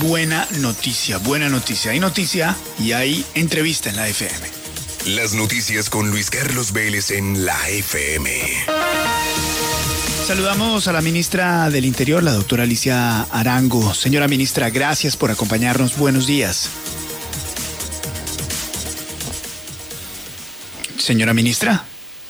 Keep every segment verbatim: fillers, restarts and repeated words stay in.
Buena noticia, buena noticia. Hay noticia y hay entrevista en la F M. Las noticias con Luis Carlos Vélez en la F M. Saludamos a la ministra del Interior, la doctora Alicia Arango. Señora ministra, gracias por acompañarnos. Buenos días. Señora ministra.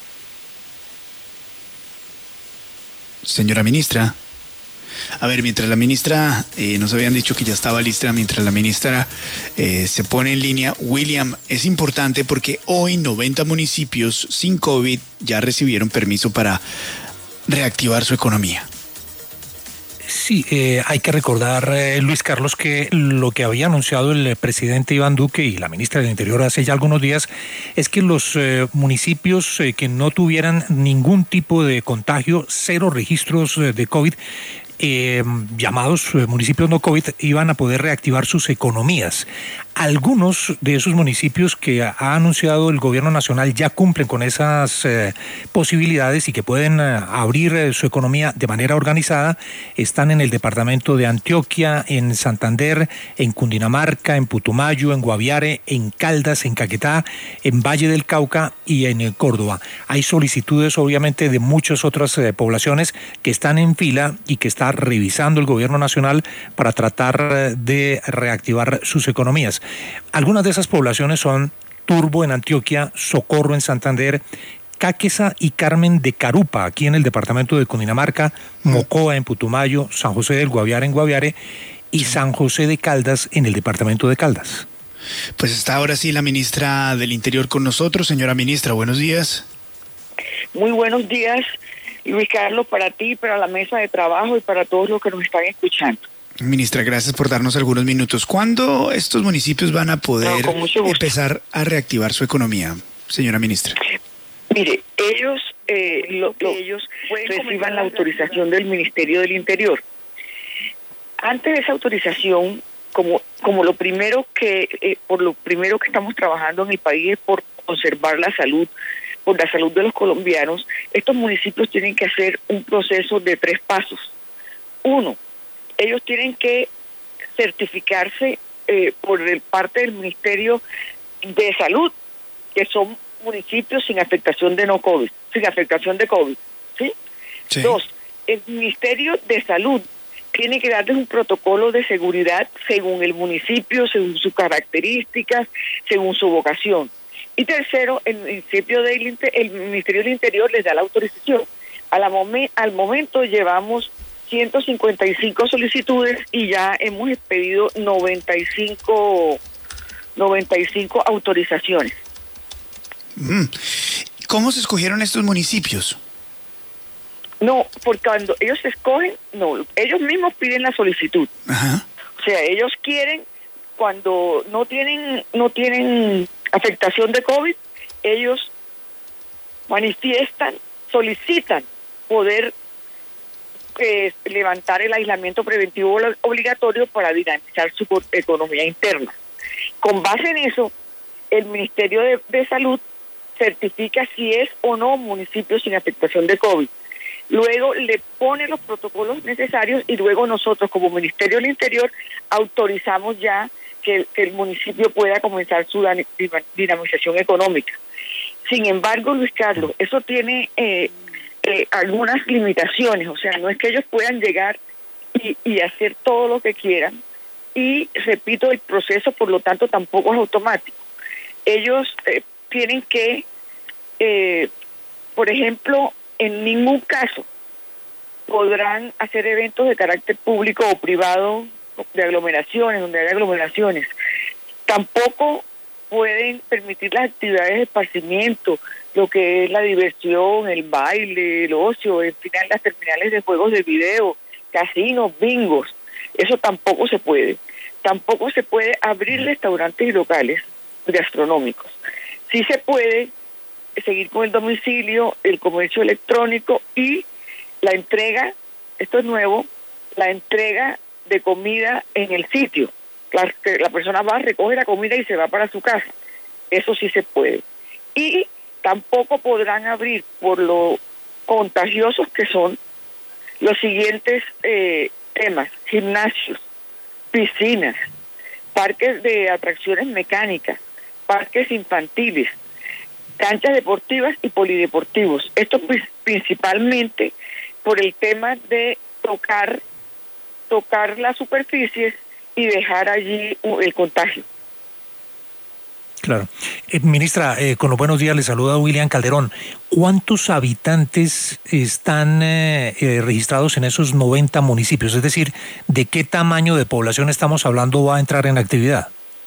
Señora ministra. A ver, mientras la ministra, eh, nos habían dicho que ya estaba lista, mientras la ministra eh, se pone en línea, William, es importante porque hoy noventa municipios sin COVID ya recibieron permiso para reactivar su economía. Sí, eh, hay que recordar, eh, Luis Carlos, que lo que había anunciado el presidente Iván Duque y la ministra del Interior hace ya algunos días es que los eh, municipios eh, que no tuvieran ningún tipo de contagio, cero registros eh, de COVID, Eh, llamados eh, municipios no COVID, iban a poder reactivar sus economías. Algunos de esos municipios que ha anunciado el gobierno nacional ya cumplen con esas eh, posibilidades y que pueden eh, abrir eh, su economía de manera organizada. Están en el departamento de Antioquia, en Santander, en Cundinamarca, en Putumayo, en Guaviare, en Caldas, en Caquetá, en Valle del Cauca y en eh, Córdoba. Hay solicitudes obviamente de muchas otras eh, poblaciones que están en fila y que está revisando el gobierno nacional para tratar de reactivar sus economías. Algunas de esas poblaciones son Turbo en Antioquia, Socorro en Santander, Cáqueza y Carmen de Carupa, aquí en el departamento de Cundinamarca, Mocoa en Putumayo, San José del Guaviare en Guaviare y San José de Caldas en el departamento de Caldas. Pues está ahora sí la ministra del Interior con nosotros. Señora ministra, buenos días. Muy buenos días, Luis Carlos, para ti, para la mesa de trabajo y para todos los que nos están escuchando. Ministra, gracias por darnos algunos minutos. ¿Cuándo estos municipios van a poder no, empezar a reactivar su economía, señora ministra? Mire, ellos, eh, lo, lo, ellos reciban la autorización del Ministerio del Interior. Antes de esa autorización, como, como lo primero que, eh, por lo primero que estamos trabajando en el país es por conservar la salud, por la salud de los colombianos, estos municipios tienen que hacer un proceso de tres pasos. Uno, ellos tienen que certificarse eh, por el parte del Ministerio de Salud, que son municipios sin afectación de no COVID, sin afectación de COVID, ¿sí? Sí. Dos, el Ministerio de Salud tiene que darles un protocolo de seguridad según el municipio, según sus características, según su vocación. Y tercero, el municipio del el Ministerio del Interior les da la autorización. A la momen, al momento llevamos ciento cincuenta y cinco solicitudes y ya hemos expedido noventa y cinco autorizaciones. ¿Cómo se escogieron estos municipios? No, porque cuando ellos se escogen, no, ellos mismos piden la solicitud. Ajá. O sea, ellos quieren, cuando no tienen, no tienen afectación de COVID, ellos manifiestan, solicitan poder eh, levantar el aislamiento preventivo obligatorio para dinamizar su economía interna. Con base en eso, el Ministerio de, de Salud certifica si es o no municipio sin afectación de COVID. Luego le pone los protocolos necesarios y luego nosotros como Ministerio del Interior autorizamos ya que el, que el municipio pueda comenzar su dinamización económica. Sin embargo, Luis Carlos, eso tiene eh, eh, algunas limitaciones, o sea, no es que ellos puedan llegar y, y hacer todo lo que quieran y, repito, el proceso, por lo tanto, tampoco es automático. Ellos eh, tienen que, eh, por ejemplo, en ningún caso podrán hacer eventos de carácter público o privado de aglomeraciones, donde hay aglomeraciones. Tampoco pueden permitir las actividades de esparcimiento, lo que es la diversión, el baile, el ocio, en final las terminales de juegos de video, casinos, bingos. Eso tampoco se puede. Tampoco se puede abrir restaurantes y locales gastronómicos. Sí se puede seguir con el domicilio, el comercio electrónico y la entrega, esto es nuevo, la entrega de comida en el sitio. La, la persona va, recoge la comida y se va para su casa. Eso sí se puede. Y tampoco podrán abrir, por lo contagiosos que son, los siguientes eh, temas: gimnasios, piscinas, parques de atracciones mecánicas, parques infantiles, canchas deportivas y polideportivos. Esto pues, principalmente por el tema de tocar, tocar las superficies y dejar allí el contagio. Claro. Eh, ministra, eh, con los buenos días, le saluda William Calderón. ¿Cuántos habitantes están eh, eh, registrados en esos noventa municipios? Es decir, ¿de qué tamaño de población estamos hablando va a entrar en actividad?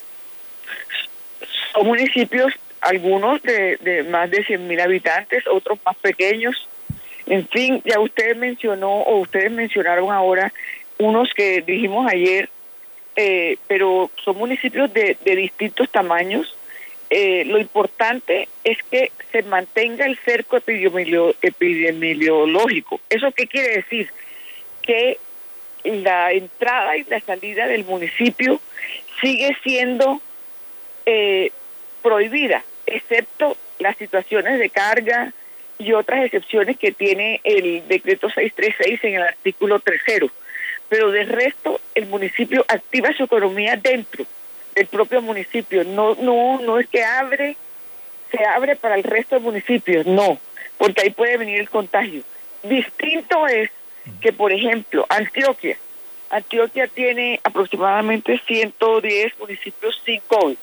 Son municipios, algunos de, de más de cien mil habitantes, otros más pequeños. En fin, ya usted mencionó, o ustedes mencionaron ahora, unos que dijimos ayer, eh, pero son municipios de, de distintos tamaños. Eh, lo importante es que se mantenga el cerco epidemiolo- epidemiológico. ¿Eso qué quiere decir? Que la entrada y la salida del municipio sigue siendo eh, prohibida, excepto las situaciones de carga y otras excepciones que tiene el decreto seiscientos treinta y seis en el artículo tercero. Pero de resto, el municipio activa su economía dentro del propio municipio. No, no, no es que abre, se abre para el resto de municipios, no, porque ahí puede venir el contagio. Distinto es que, por ejemplo, Antioquia, Antioquia tiene aproximadamente ciento diez municipios sin COVID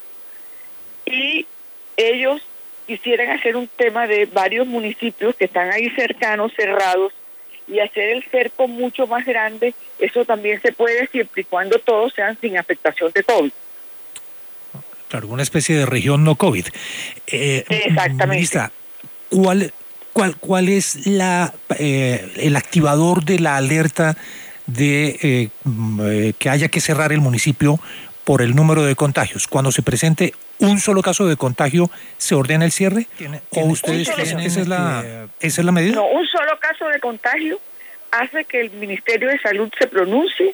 y ellos quisieran hacer un tema de varios municipios que están ahí cercanos, cerrados, y hacer el cerco mucho más grande. Eso también se puede siempre y cuando todos sean sin afectación de COVID. Claro, una especie de región no COVID. Eh, Exactamente. Ministra, ¿cuál, cuál, cuál es la eh, el activador de la alerta de eh, eh, que haya que cerrar el municipio por el número de contagios? Cuando se presente un solo caso de contagio, ¿se ordena el cierre? ¿O ustedes tienen esa es la esa es la medida? No, un solo caso de contagio hace que el Ministerio de Salud se pronuncie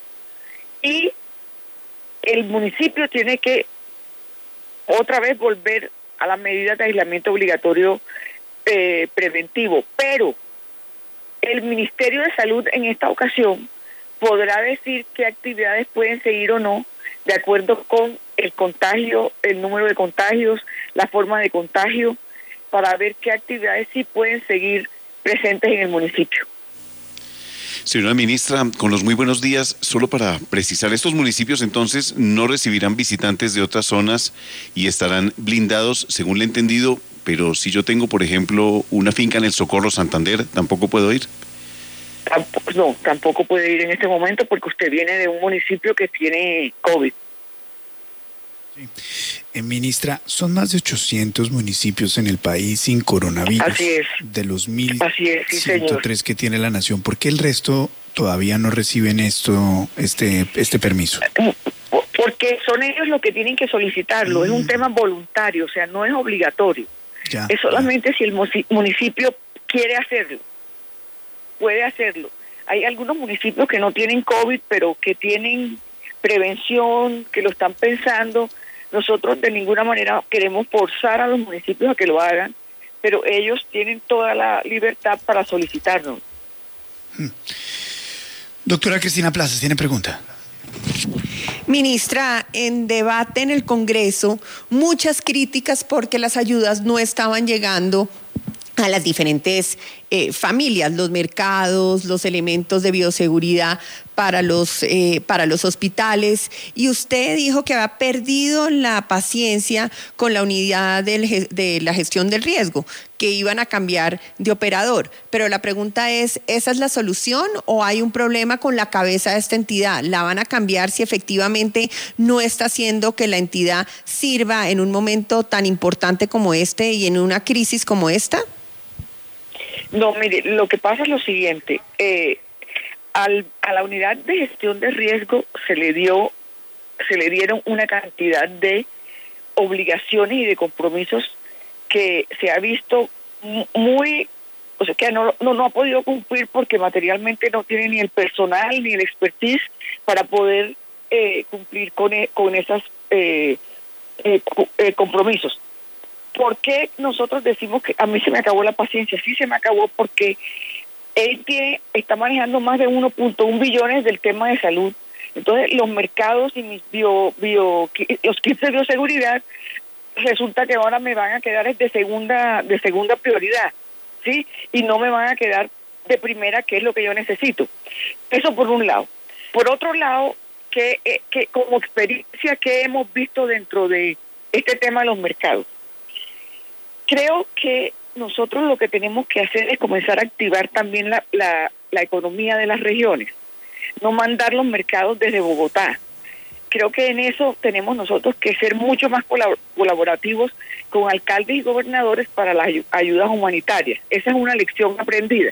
y el municipio tiene que otra vez volver a las medidas de aislamiento obligatorio eh, preventivo, pero el Ministerio de Salud en esta ocasión podrá decir qué actividades pueden seguir o no de acuerdo con el contagio, el número de contagios, la forma de contagio, para ver qué actividades sí pueden seguir presentes en el municipio. Señora ministra, con los muy buenos días, solo para precisar, estos municipios entonces no recibirán visitantes de otras zonas y estarán blindados, según le he entendido, pero si yo tengo, por ejemplo, una finca en el Socorro Santander, ¿tampoco puedo ir? Tampoco, no, tampoco puede ir en este momento porque usted viene de un municipio que tiene COVID. Sí. Eh, ministra, son más de ochocientos municipios en el país sin coronavirus. Así es. De los mil sí, ciento tres que tiene la nación. ¿Por qué el resto todavía no reciben esto, este, este permiso? Porque son ellos los que tienen que solicitarlo. Mm. Es un tema voluntario, o sea, no es obligatorio. Ya, es solamente ya. Si el municipio quiere hacerlo, puede hacerlo. Hay algunos municipios que no tienen COVID, pero que tienen prevención, que lo están pensando. Nosotros de ninguna manera queremos forzar a los municipios a que lo hagan, pero ellos tienen toda la libertad para solicitarlo. Hmm. Doctora Cristina Plazas, ¿tiene pregunta? Ministra, en debate en el Congreso, muchas críticas porque las ayudas no estaban llegando a las diferentes eh, familias, los mercados, los elementos de bioseguridad para los, eh, para los hospitales. Y usted dijo que había perdido la paciencia con la unidad del, de la gestión del riesgo, que iban a cambiar de operador. Pero la pregunta es, ¿esa es la solución o hay un problema con la cabeza de esta entidad? ¿La van a cambiar si efectivamente no está haciendo que la entidad sirva en un momento tan importante como este y en una crisis como esta? No, mire, lo que pasa es lo siguiente. Eh, al, a la unidad de gestión de riesgo se le dio, se le dieron una cantidad de obligaciones y de compromisos que se ha visto muy, o sea, que no, no, no ha podido cumplir porque materialmente no tiene ni el personal ni el expertise para poder eh, cumplir con, con esos eh, eh, eh, compromisos. ¿Por qué nosotros decimos que a mí se me acabó la paciencia? Sí se me acabó porque él tiene, está manejando más de uno punto uno billones del tema de salud, Entonces, los mercados y mis bio, bio, los kits de bioseguridad, resulta que ahora me van a quedar de segunda, de segunda prioridad, ¿sí? Y no me van a quedar de primera, que es lo que yo necesito. Eso por un lado. Por otro lado, que, que como experiencia que hemos visto dentro de este tema de los mercados, creo que nosotros lo que tenemos que hacer es comenzar a activar también la, la, la economía de las regiones, no mandar los mercados desde Bogotá. Creo que en eso tenemos nosotros que ser mucho más colaborativos con alcaldes y gobernadores para las ayudas humanitarias. Esa es una lección aprendida.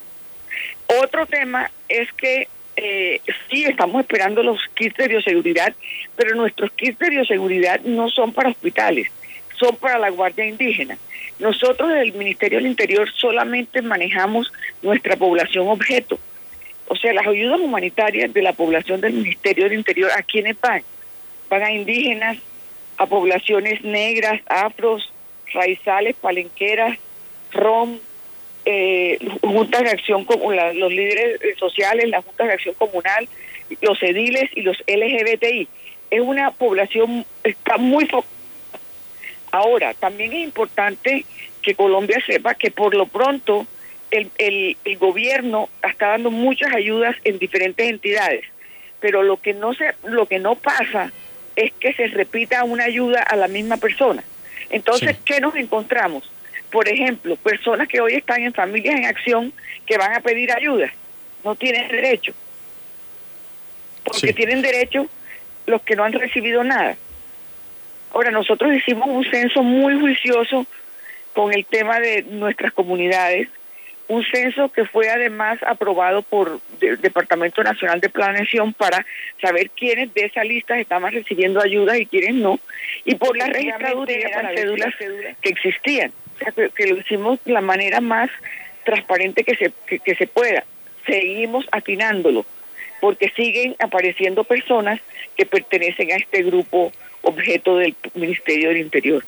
Otro tema es que eh, sí estamos esperando los kits de bioseguridad, pero nuestros kits de bioseguridad no son para hospitales, son para la Guardia Indígena. Nosotros del Ministerio del Interior solamente manejamos nuestra población objeto. O sea, las ayudas humanitarias de la población del Ministerio del Interior, ¿a quiénes van? Van a indígenas, a poblaciones negras, afros, raizales, palenqueras, rom, eh, juntas de acción, la, los líderes sociales, las juntas de acción comunal, los ediles y los L G B T I. Es una población, está muy focalizada. Ahora, también es importante que Colombia sepa que por lo pronto El, el, el gobierno está dando muchas ayudas en diferentes entidades, pero lo que no se, lo que no pasa es que se repita una ayuda a la misma persona. Entonces, sí. ¿Qué nos encontramos? Por ejemplo, personas que hoy están en Familias en Acción que van a pedir ayuda, no tienen derecho, porque sí. Tienen derecho los que no han recibido nada. Ahora, nosotros hicimos un censo muy juicioso con el tema de nuestras comunidades, un censo que fue además aprobado por el Departamento Nacional de Planeación para saber quiénes de esa lista estaban recibiendo ayudas y quiénes no, y por la registraduría para cédulas que existían. O sea, que, que lo hicimos de la manera más transparente que se, que, que se pueda. Seguimos atinándolo, porque siguen apareciendo personas que pertenecen a este grupo objeto del Ministerio del Interior.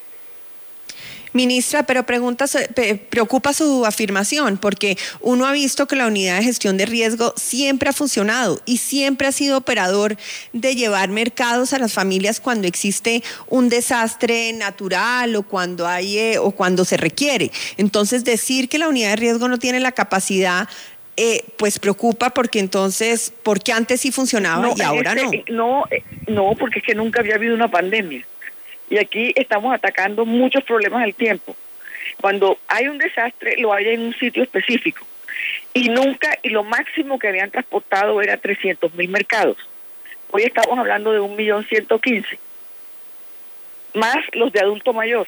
Ministra, pero pregunta, preocupa su afirmación, porque uno ha visto que la unidad de gestión de riesgo siempre ha funcionado y siempre ha sido operador de llevar mercados a las familias cuando existe un desastre natural o cuando hay eh, o cuando se requiere. Entonces, decir que la unidad de riesgo no tiene la capacidad, eh, pues preocupa, porque entonces, ¿por qué antes sí funcionaba no, y ahora este, no? No, no, porque es que nunca había habido una pandemia. Y aquí estamos atacando muchos problemas al tiempo. Cuando hay un desastre, lo hay en un sitio específico. Y nunca, y lo máximo que habían transportado era trescientos mil mercados. Hoy estamos hablando de un millón ciento quince. Más los de adulto mayor.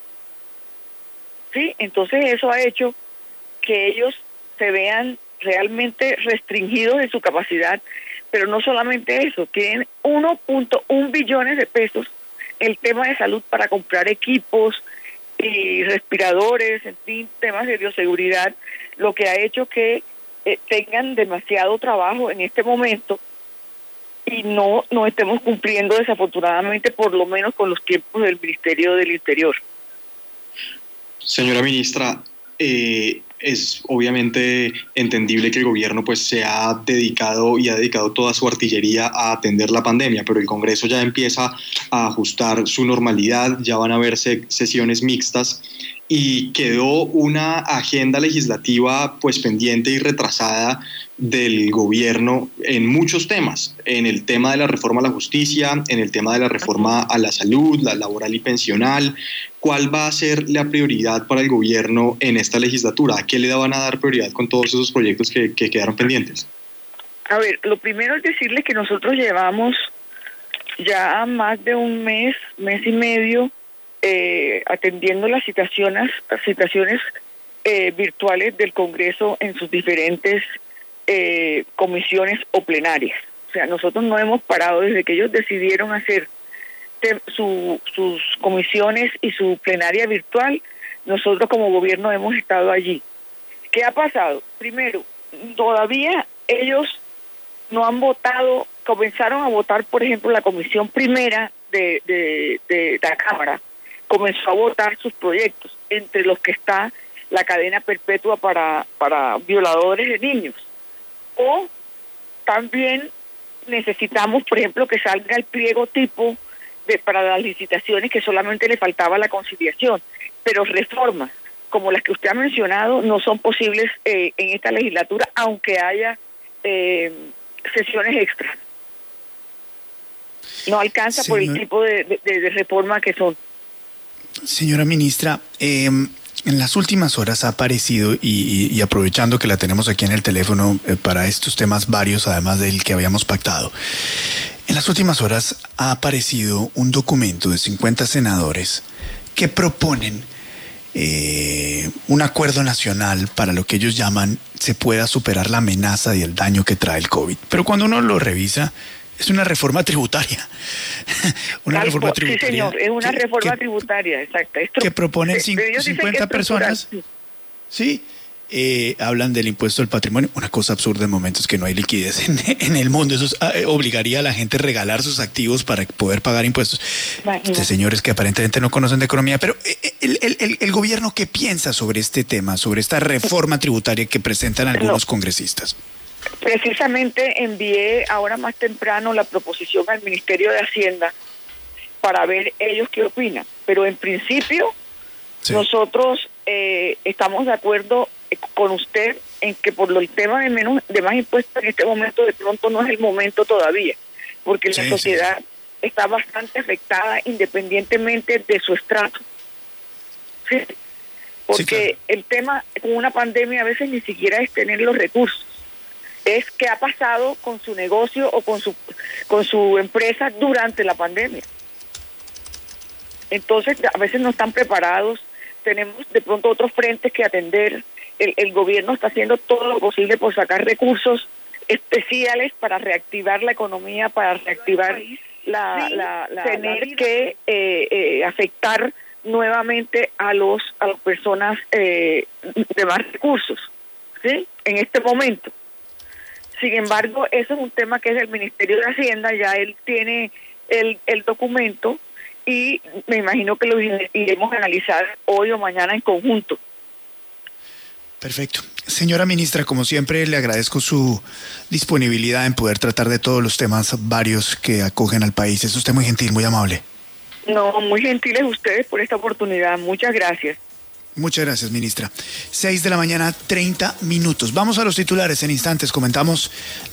¿Sí? Entonces eso ha hecho que ellos se vean realmente restringidos en su capacidad. Pero no solamente eso, tienen uno punto uno billones de pesos el tema de salud para comprar equipos y respiradores, en fin, temas de bioseguridad, lo que ha hecho que eh, tengan demasiado trabajo en este momento y no, no estemos cumpliendo desafortunadamente por lo menos con los tiempos del Ministerio del Interior. Señora ministra, eh, es obviamente entendible que el gobierno pues se ha dedicado y ha dedicado toda su artillería a atender la pandemia, pero el Congreso ya empieza a ajustar su normalidad, ya van a verse sesiones mixtas y quedó una agenda legislativa pues pendiente y retrasada del gobierno en muchos temas, en el tema de la reforma a la justicia, en el tema de la reforma a la salud, la laboral y pensional. ¿Cuál va a ser la prioridad para el gobierno en esta legislatura? ¿A qué le van a dar prioridad con todos esos proyectos que, que quedaron pendientes? A ver, lo primero es decirles que nosotros llevamos ya más de un mes, mes y medio, eh, atendiendo las citaciones, citaciones eh, virtuales del Congreso en sus diferentes eh, comisiones o plenarias. O sea, nosotros no hemos parado desde que ellos decidieron hacer Su, sus comisiones y su plenaria virtual. Nosotros como gobierno hemos estado allí. ¿Qué ha pasado? Primero, todavía ellos no han votado, comenzaron a votar, por ejemplo, la comisión primera de, de, de la Cámara, comenzó a votar sus proyectos, entre los que está la cadena perpetua para, para violadores de niños. O también necesitamos, por ejemplo, que salga el pliego tipo de, para las licitaciones, que solamente le faltaba la conciliación, pero reformas como las que usted ha mencionado no son posibles eh, en esta legislatura, aunque haya eh, sesiones extras. No alcanza Señor, por el tipo de, de, de reforma que son. Señora ministra, eh, en las últimas horas ha aparecido, y, y, y aprovechando que la tenemos aquí en el teléfono eh, para estos temas varios, además del que habíamos pactado, en las últimas horas ha aparecido un documento de cincuenta senadores que proponen eh, un acuerdo nacional para lo que ellos llaman se pueda superar la amenaza y el daño que trae el COVID. Pero cuando uno lo revisa, es una reforma tributaria. una Algo, reforma tributaria. Sí, señor, es una que, reforma que, tributaria, exacto. Esto, que proponen cincuenta personas. Sí, eh, hablan del impuesto al patrimonio. Una cosa absurda en momentos que no hay liquidez en, en el mundo. Eso es, eh, obligaría a la gente a regalar sus activos para poder pagar impuestos. Este, señores que aparentemente no conocen de economía. Pero el, el, el, el gobierno, ¿qué piensa sobre este tema, sobre esta reforma tributaria que presentan algunos no. congresistas? Precisamente envié ahora más temprano la proposición al Ministerio de Hacienda para ver ellos qué opinan. Pero en principio, sí. nosotros eh, estamos de acuerdo con usted en que por el tema de menos de más impuestos en este momento de pronto no es el momento todavía, porque sí, la sociedad sí. está bastante afectada independientemente de su estrato. ¿Sí? Porque sí, claro. el tema con una pandemia a veces ni siquiera es tener los recursos, es qué ha pasado con su negocio o con su con su empresa durante la pandemia. Entonces a veces no están preparados, tenemos de pronto otros frentes que atender. El, el gobierno está haciendo todo lo posible por sacar recursos especiales para reactivar la economía, para reactivar la, la, la tener la que eh, eh, afectar nuevamente a los a las personas eh, de más recursos, ¿sí? En este momento. Sin embargo, eso es un tema que es del Ministerio de Hacienda, ya él tiene el, el documento y me imagino que lo iremos a analizar hoy o mañana en conjunto. Perfecto. Señora ministra, como siempre, le agradezco su disponibilidad en poder tratar de todos los temas varios que acogen al país. Es usted muy gentil, muy amable. No, muy gentiles ustedes por esta oportunidad. Muchas gracias. Muchas gracias, ministra. Seis de la mañana, treinta minutos. Vamos a los titulares en instantes. Comentamos